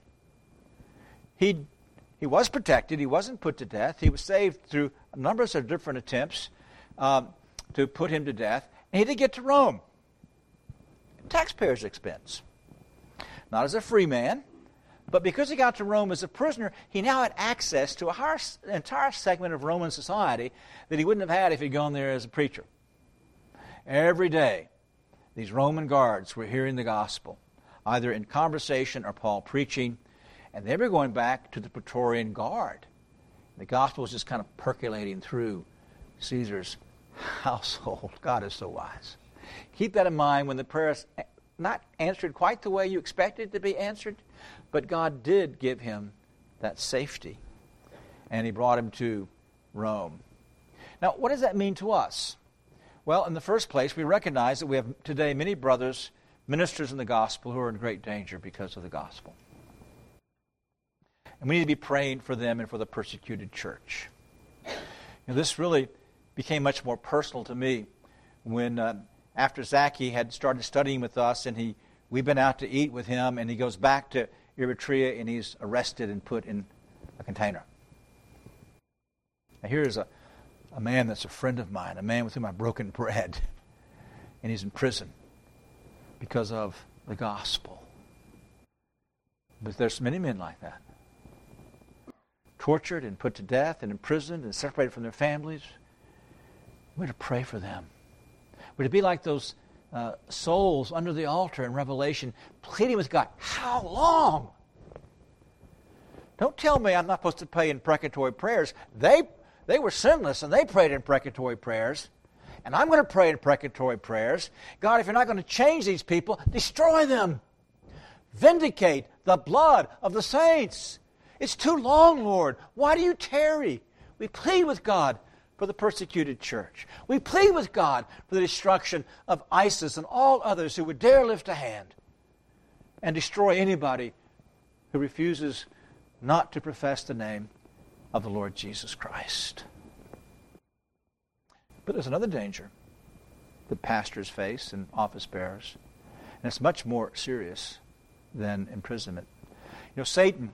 He, he was protected. He wasn't put to death. He was saved through numbers of different attempts um, to put him to death. And he did get to Rome. Taxpayers' expense. Not as a free man, but because he got to Rome as a prisoner, he now had access to a higher, entire segment of Roman society that he wouldn't have had if he'd gone there as a preacher. Every day, these Roman guards were hearing the gospel, either in conversation or Paul preaching, and they were going back to the Praetorian Guard. The gospel was just kind of percolating through Caesar's household. God is so wise. Keep that in mind when the prayer is not answered quite the way you expected it to be answered, but God did give him that safety, and he brought him to Rome. Now, what does that mean to us? Well, in the first place, we recognize that we have today many brothers, ministers in the gospel, who are in great danger because of the gospel. And we need to be praying for them and for the persecuted church. You know, this really became much more personal to me when, uh, after Zachy had started studying with us, and he we've been out to eat with him, and he goes back to Eritrea, and he's arrested and put in a container. Now, here's a A man that's a friend of mine, a man with whom I've broken bread, and he's in prison because of the gospel. But there's many men like that. Tortured and put to death and imprisoned and separated from their families. We're to pray for them. We're to be like those uh, souls under the altar in Revelation, pleading with God, how long? Don't tell me I'm not supposed to pray imprecatory prayers. They They were sinless, and they prayed imprecatory prayers. And I'm going to pray imprecatory prayers. God, if you're not going to change these people, destroy them. Vindicate the blood of the saints. It's too long, Lord. Why do you tarry? We plead with God for the persecuted church. We plead with God for the destruction of ISIS and all others who would dare lift a hand and destroy anybody who refuses not to profess the name of the Lord Jesus Christ. But there's another danger that pastors face and office bearers, and it's much more serious than imprisonment. You know, Satan,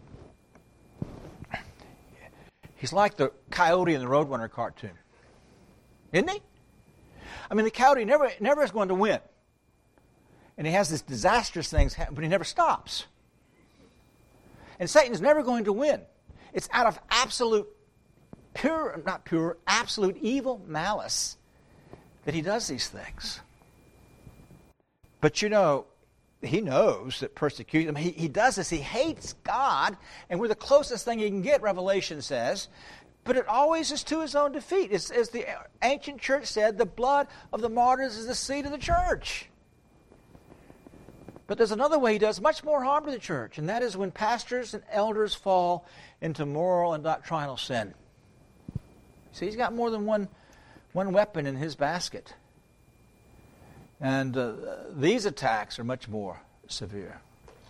he's like the coyote in the Roadrunner cartoon, isn't he? I mean, the coyote never, never is going to win. And he has these disastrous things happen, but he never stops. And Satan's never going to win. It's out of absolute, pure, not pure, absolute evil malice that he does these things. But you know, he knows that persecution, I mean, he, he does this, he hates God, and we're the closest thing he can get, Revelation says, but it always is to his own defeat. It's, as the ancient church said, the blood of the martyrs is the seed of the church. But there's another way he does much more harm to the church, and that is when pastors and elders fall into moral and doctrinal sin. See, he's got more than one, one weapon in his basket. And uh, these attacks are much more severe.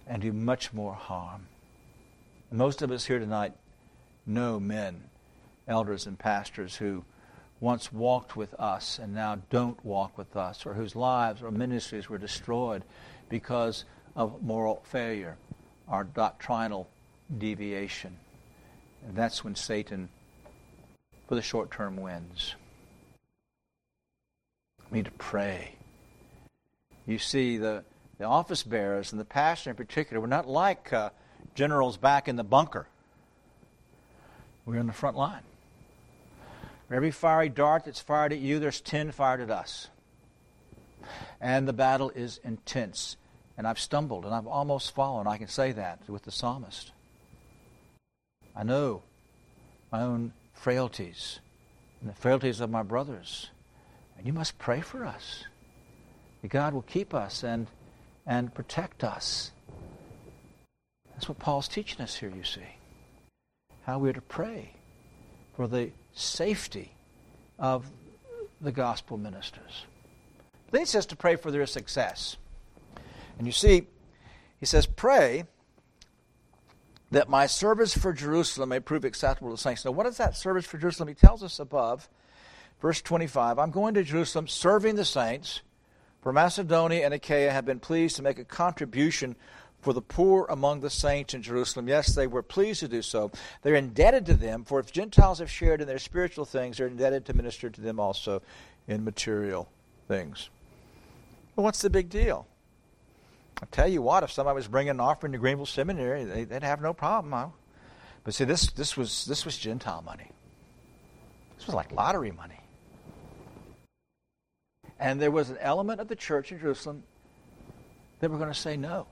and do much more harm. And most of us here tonight know men, elders and pastors who once walked with us and now don't walk with us, or whose lives or ministries were destroyed because of moral failure or doctrinal deviation. And that's when Satan, for the short term, wins. We need to pray. You see, the, the office bearers and the pastor in particular were not like uh, generals back in the bunker. We're in the front line. For every fiery dart that's fired at you, there's ten fired at us. And the battle is intense. And I've stumbled and I've almost fallen. I can say that with the psalmist. I know my own frailties and the frailties of my brothers. And you must pray for us. That God will keep us and, and protect us. That's what Paul's teaching us here, you see. How we're to pray for the safety of the gospel ministers. Then he says to pray for their success. And you see, he says, pray that my service for Jerusalem may prove acceptable to the saints. Now, what is that service for Jerusalem? He tells us above, verse twenty-five, I'm going to Jerusalem serving the saints, for Macedonia and Achaia have been pleased to make a contribution for the poor among the saints in Jerusalem. Yes, they were pleased to do so. They're indebted to them, for if Gentiles have shared in their spiritual things, they're indebted to minister to them also in material things. Well, what's the big deal? I'll tell you what, if somebody was bringing an offering to Greenville Seminary, they, they'd have no problem. Huh? But see, this, this was this was Gentile money. This was like lottery money. And there was an element of the church in Jerusalem that were going to say no.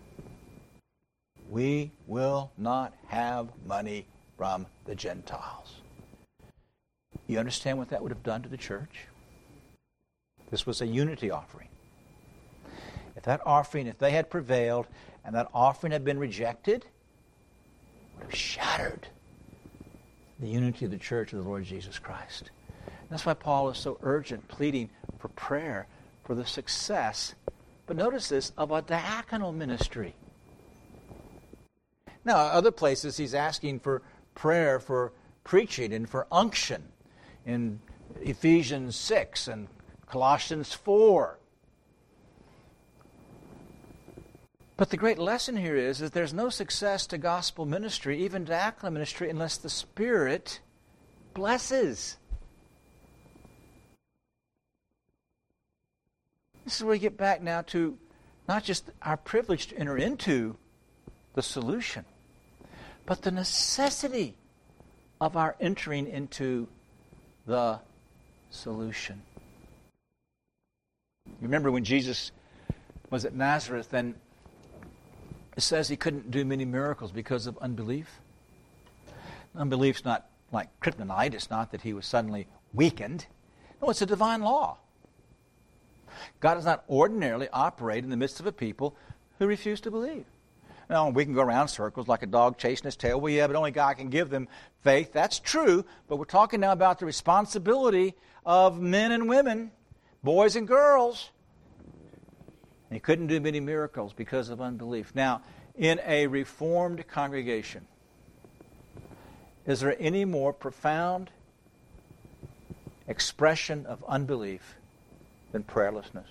We will not have money from the Gentiles. You understand what that would have done to the church? This was a unity offering. If that offering, if they had prevailed and that offering had been rejected, it would have shattered the unity of the church of the Lord Jesus Christ. And that's why Paul is so urgent, pleading for prayer for the success, but notice this, of a diaconal ministry. Now, other places he's asking for prayer for preaching and for unction in Ephesians six and Colossians four. But the great lesson here is that there's no success to gospel ministry, even diaconal ministry, unless the Spirit blesses. This is where we get back now to not just our privilege to enter into the solution, but the necessity of our entering into the solution. You remember when Jesus was at Nazareth, and it says he couldn't do many miracles because of unbelief. Unbelief's not like kryptonite. It's not that he was suddenly weakened. No, it's a divine law. God does not ordinarily operate in the midst of a people who refuse to believe. Now, we can go around circles like a dog chasing his tail. Well, yeah, but only God can give them faith. That's true, but we're talking now about the responsibility of men and women, boys and girls. And he couldn't do many miracles because of unbelief. Now, in a Reformed congregation, is there any more profound expression of unbelief than prayerlessness?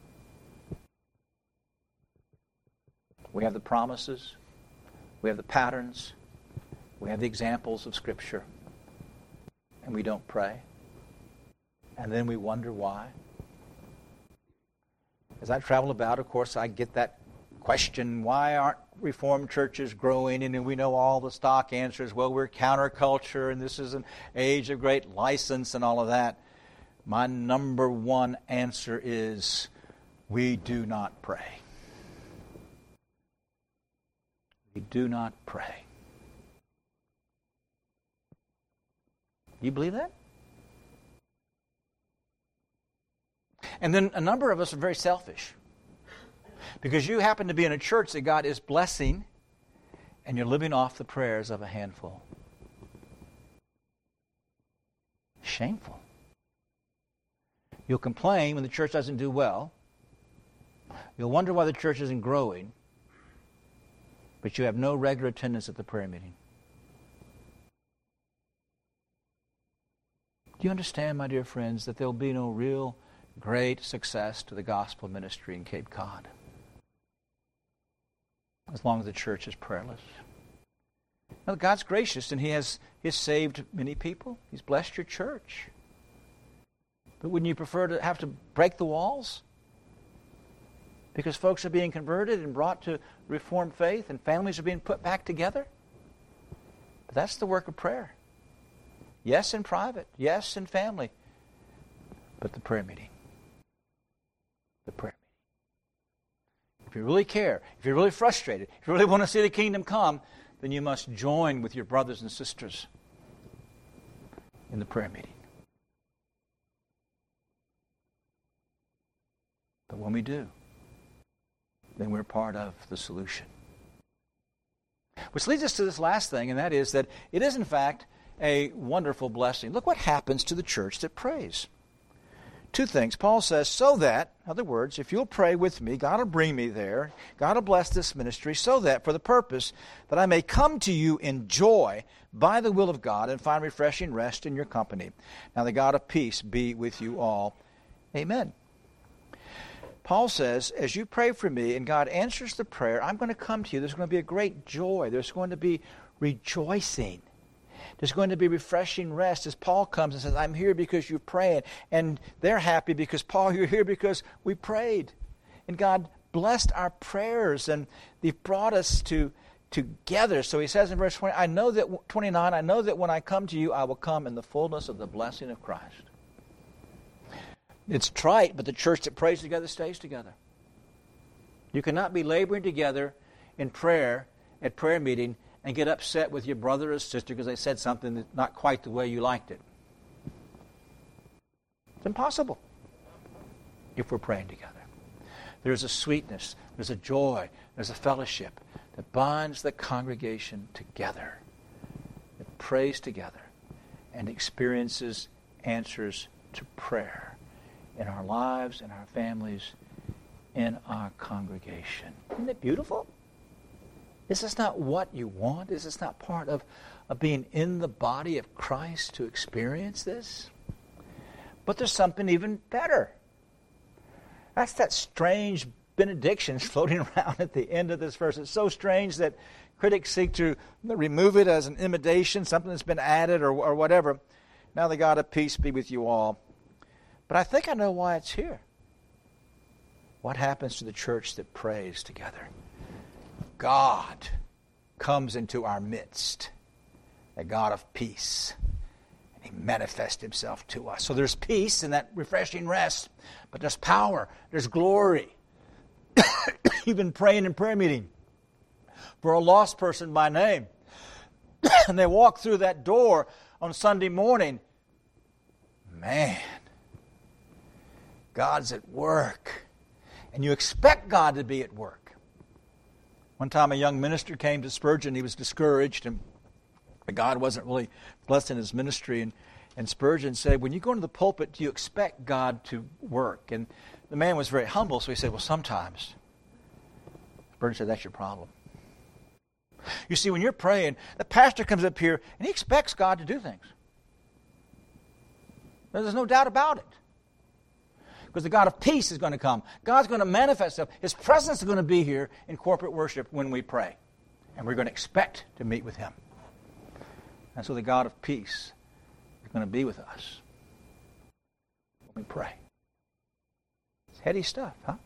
We have the promises, we have the patterns, we have the examples of Scripture, and we don't pray. And then we wonder why. As I travel about, of course, I get that question, why aren't Reformed churches growing? And we know all the stock answers. Well, we're counterculture, and this is an age of great license and all of that. My number one answer is, we do not pray. We do not pray. Do you believe that? And then a number of us are very selfish. Because you happen to be in a church that God is blessing, and you're living off the prayers of a handful. Shameful. You'll complain when the church doesn't do well. You'll wonder why the church isn't growing. but you have no regular attendance at the prayer meeting. Do you understand, my dear friends, that there will be no real great success to the gospel ministry in Cape Cod as long as the church is prayerless? Now, God's gracious, and He has, he has saved many people. He's blessed your church. But wouldn't you prefer to have to break the walls? Because folks are being converted and brought to Reformed faith, and families are being put back together? But that's the work of prayer. Yes, in private. Yes, in family. But the prayer meeting. The prayer meeting. If you really care, if you're really frustrated, if you really want to see the kingdom come, then you must join with your brothers and sisters in the prayer meeting. But when we do, then we're part of the solution. Which leads us to this last thing, and that is that it is, in fact, a wonderful blessing. Look what happens to the church that prays. Two things. Paul says, so that, in other words, if you'll pray with me, God will bring me there. God will bless this ministry so that, for the purpose that I may come to you in joy by the will of God and find refreshing rest in your company. Now the God of peace be with you all. Amen. Paul says, as you pray for me and God answers the prayer, I'm going to come to you. There's going to be a great joy. There's going to be rejoicing. There's going to be refreshing rest as Paul comes and says, I'm here because you're praying. And they're happy because, Paul, you're here because we prayed. And God blessed our prayers, and they've brought us to together. So he says in verse twenty, I know that, twenty-nine, I know that when I come to you, I will come in the fullness of the blessing of Christ. It's trite, but the church that prays together stays together. You cannot be laboring together in prayer at prayer meeting and get upset with your brother or sister because they said something that's not quite the way you liked it. It's impossible if we're praying together. There's a sweetness, there's a joy, there's a fellowship that binds the congregation together, that prays together and experiences answers to prayer in our lives, in our families, in our congregation. Isn't it beautiful? Is this not what you want? Is this not part of, of being in the body of Christ to experience this? But there's something even better. That's that strange benediction floating around at the end of this verse. It's so strange that critics seek to remove it as an imitation, something that's been added or, or whatever. Now the God of peace be with you all. But I think I know why it's here. What happens to the church that prays together? God comes into our midst, the God of peace, and He manifests Himself to us. So there's peace in that refreshing rest, but there's power, there's glory. You've been praying in prayer meeting for a lost person by name, and they walk through that door on Sunday morning. Man, God's at work, and you expect God to be at work. One time a young minister came to Spurgeon. He was discouraged, and God wasn't really blessing his ministry. And, and Spurgeon said, when you go into the pulpit, do you expect God to work? And the man was very humble, so he said, well, sometimes. Spurgeon said, that's your problem. You see, when you're praying, the pastor comes up here, and he expects God to do things. There's no doubt about it. Because the God of peace is going to come. God's going to manifest Himself. His presence is going to be here in corporate worship when we pray. And we're going to expect to meet with Him. And so the God of peace is going to be with us when we pray. It's heady stuff, huh?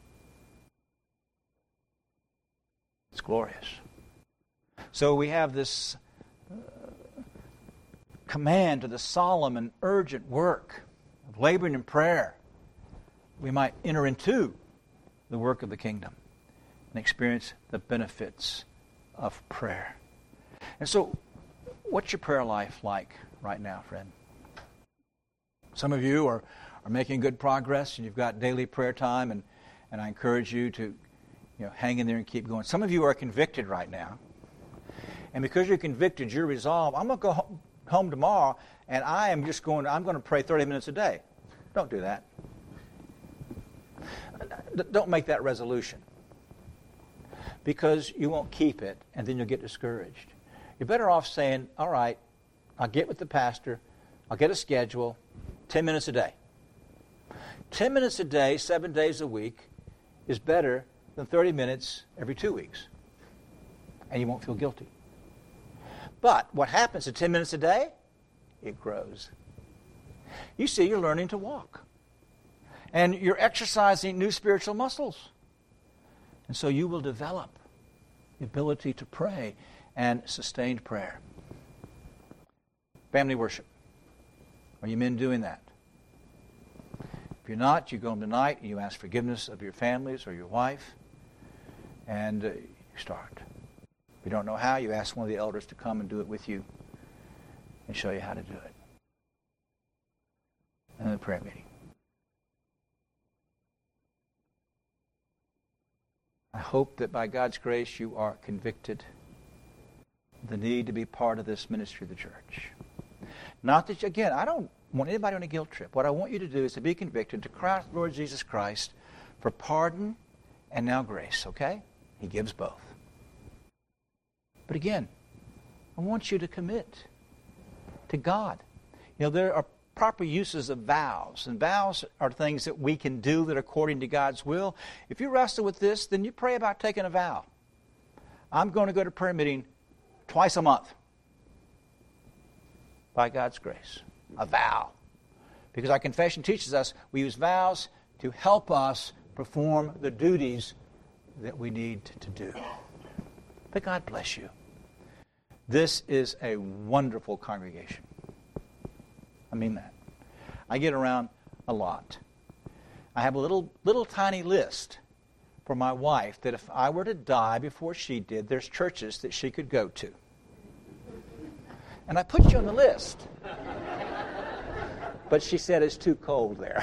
It's glorious. So we have this uh, command to the solemn and urgent work of laboring in prayer. We might enter into the work of the kingdom and experience the benefits of prayer. And so, what's your prayer life like right now, friend? Some of you are, are making good progress, and you've got daily prayer time, and, and I encourage you to you know, hang in there and keep going. Some of you are convicted right now, and because you're convicted, you're resolved, I'm going to go home tomorrow, and I am just going, I'm going to pray thirty minutes a day. Don't do that. Don't make that resolution. because you won't keep it, and then you'll get discouraged. You're better off saying, all right, I'll get with the pastor, I'll get a schedule, ten minutes a day. ten minutes a day, seven days a week, is better than thirty minutes every two weeks. And you won't feel guilty. But what happens at ten minutes a day? It grows. You see, you're learning to walk. And you're exercising new spiritual muscles. And so you will develop the ability to pray and sustained prayer. Family worship. Are you men doing that? If you're not, you go home tonight and you ask forgiveness of your families or your wife, and uh, you start. If you don't know how, you ask one of the elders to come and do it with you and show you how to do it. And then the prayer meeting. I hope that by God's grace you are convicted of the need to be part of this ministry of the church. Not that, you, again, I don't want anybody on a guilt trip. What I want you to do is to be convicted to cry out to Lord Jesus Christ for pardon and now grace, okay? He gives both. But again, I want you to commit to God. You know, there are proper uses of vows, and vows are things that we can do that are according to God's will. If you wrestle with this, then you pray about taking a vow. I'm going to go to prayer meeting twice a month. By God's grace. A vow. Because our confession teaches us we use vows to help us perform the duties that we need to do. But God bless you. This is a wonderful congregation. I mean that. I get around a lot. I have a little little tiny list for my wife that if I were to die before she did, there's churches that she could go to. And I put you on the list. But she said it's too cold there.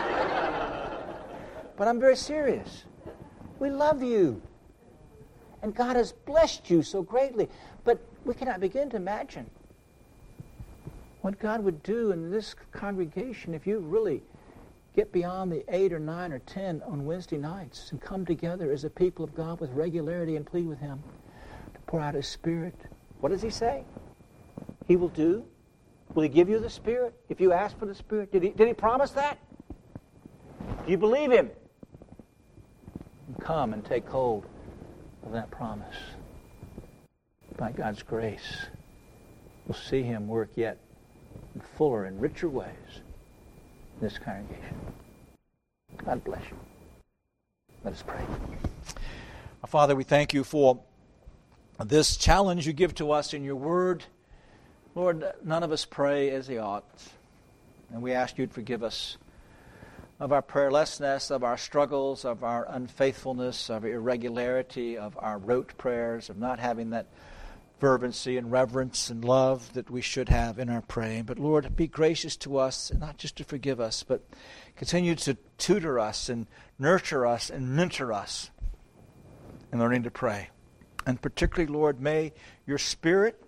But I'm very serious. We love you. And God has blessed you so greatly. But we cannot begin to imagine what God would do in this congregation if you really get beyond the eight or nine or ten on Wednesday nights and come together as a people of God with regularity and plead with Him to pour out His Spirit. What does He say? He will do. Will He give you the Spirit if you ask for the Spirit? Did He, did he promise that? Do you believe Him? And come and take hold of that promise. By God's grace, we'll see Him work yet in fuller and richer ways in this congregation. God bless you. Let us pray. Our Father, we thank You for this challenge You give to us in Your Word. Lord, none of us pray as they ought, and we ask You to forgive us of our prayerlessness, of our struggles, of our unfaithfulness, of our irregularity, of our rote prayers, of not having that fervency and reverence and love that we should have in our praying. But Lord, be gracious to us, not just to forgive us, but continue to tutor us and nurture us and mentor us in learning to pray. And particularly, Lord, may Your Spirit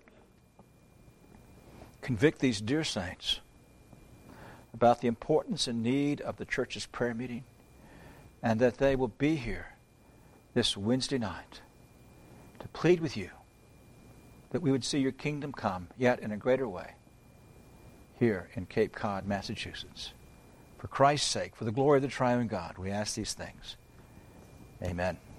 convict these dear saints about the importance and need of the church's prayer meeting, and that they will be here this Wednesday night to plead with You that we would see Your kingdom come, yet in a greater way, here in Cape Cod, Massachusetts. For Christ's sake, for the glory of the triune God, we ask these things. Amen.